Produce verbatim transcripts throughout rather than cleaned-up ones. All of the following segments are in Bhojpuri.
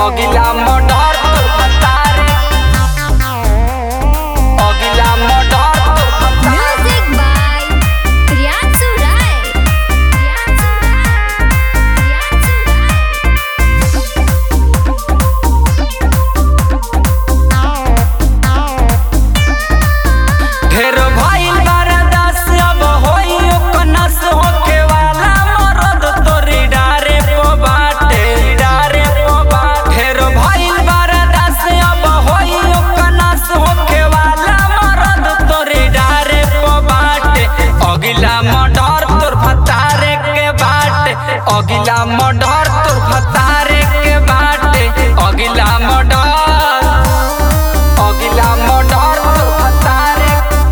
अगिला मर्डर तोर भतारे अगिला मर्डर तोर भतारे। Music by Priyansu Rai. Priyansu Rai. ढेर भइल बरदास अब होई ओकनस होके वाला मरद तोरी डारे पो बाटे डारे पो बाटे। ढेर भइल बरदास अब होई ओकनस होके वाला मरद तोरी डारे पो बाटे। अगिला मर्डर तोर भतारे के बाटे अगिला मर्डर तोर भतारे के बाटे। अगिला मर्डर अगिला मर्डर तोर भतारे।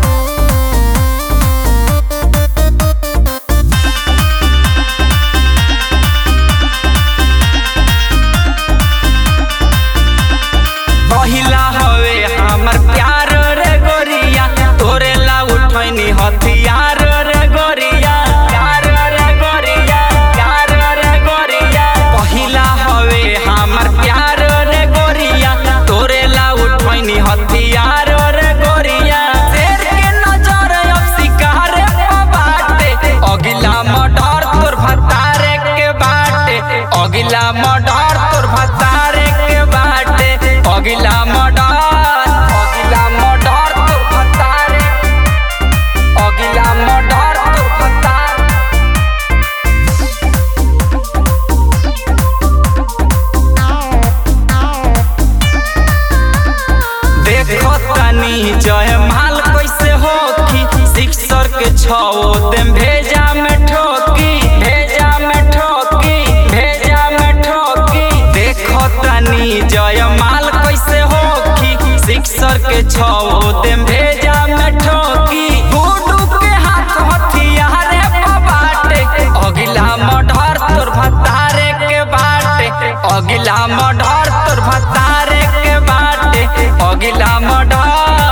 पहिला हवे हमर प्यार रे गोरिया तोरे ला उठैनी हथियार रे गोरिया प्यार रे गोरिया प्यार रे गोरिया। पहिला हवे हमर प्यार रे गोरिया तोरे ला उठैनी हथियार रे गोरिया। शेर के नजर अब शिकार पे बाटे अगिला मर्डर तोर भतारे के बाटे अगिला मर्डर तोर भतारे के बाटे। अगिला मर्डर अगिला मर्डर तोर भतारे अगिला मर्डर तोर भतारे। देखो तनी जय माल कैसे होखी सिक्सर के छो देम भेजा में ठोकी भेजा में ठोकी भेजा में ठोकी। देखो तनी जय माल कैसे होखी सिक्सर के छो देम भेजा में ठोकी। गुडू के हाथ हथियार पे बाटे अगिला मर्डर तोर भतारे के बाटे अगिला मर्डर तोर भतारे के बाटे। अगिला मर्डर